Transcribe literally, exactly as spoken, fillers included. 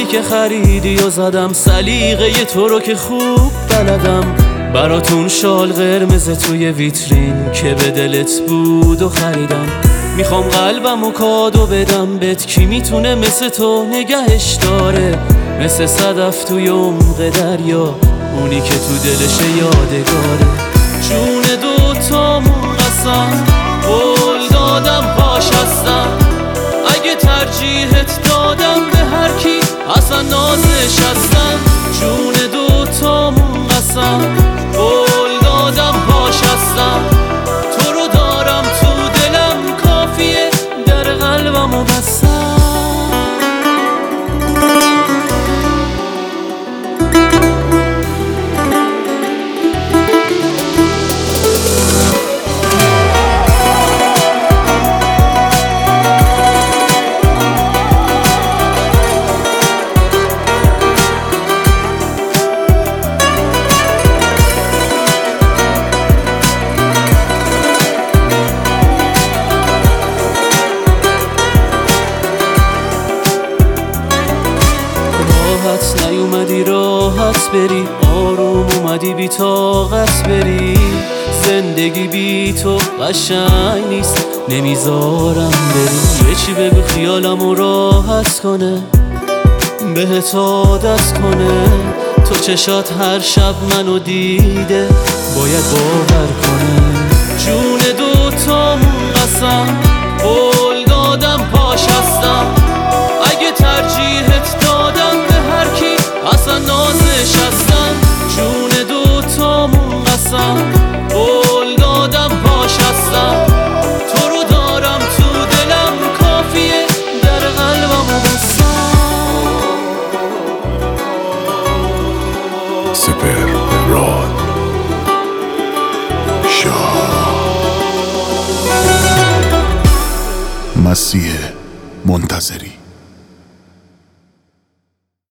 که خریدی و زدم سلیقه تو رو که خوب بلدم. براتون شال قرمز توی ویترین که به دلت بود و خریدم. میخوام قلبم و کادو بدم بهت، کی میتونه مثل تو نگهش داره؟ مثل صدف توی عمق دریا، اونی که تو دلش یادگاره. جون دوتامون قسم، قول دادم پاش هستم. اگه ترجیحت دادم به هر کی، اصلا نازش هستم. جون دوتامون قسم، قول دادم پاش هستم. تو رو دارم تو دلم، کافیه در قلبم و بستم. نیومدی راحت بری، آروم اومدی بی طاقت بری. زندگی بی تو قشنگ نیست، نمیذارم بری. یه چی بگو خیالمو راحت کنه، بهت عادت کنه. تو چشات هر شب منو دیده، باید باور کنه. جون دوتامون قسم، قول دادم پاش هستم. اگه ترجیحت دادم به هر کی، اصلا نازش هستم. جون دوتامون قسم، قول دادم پاش هستم. تو رو دارم تو دلم، کافیه در قلبم و بستم. سپر راد شاه مسیح منتظری.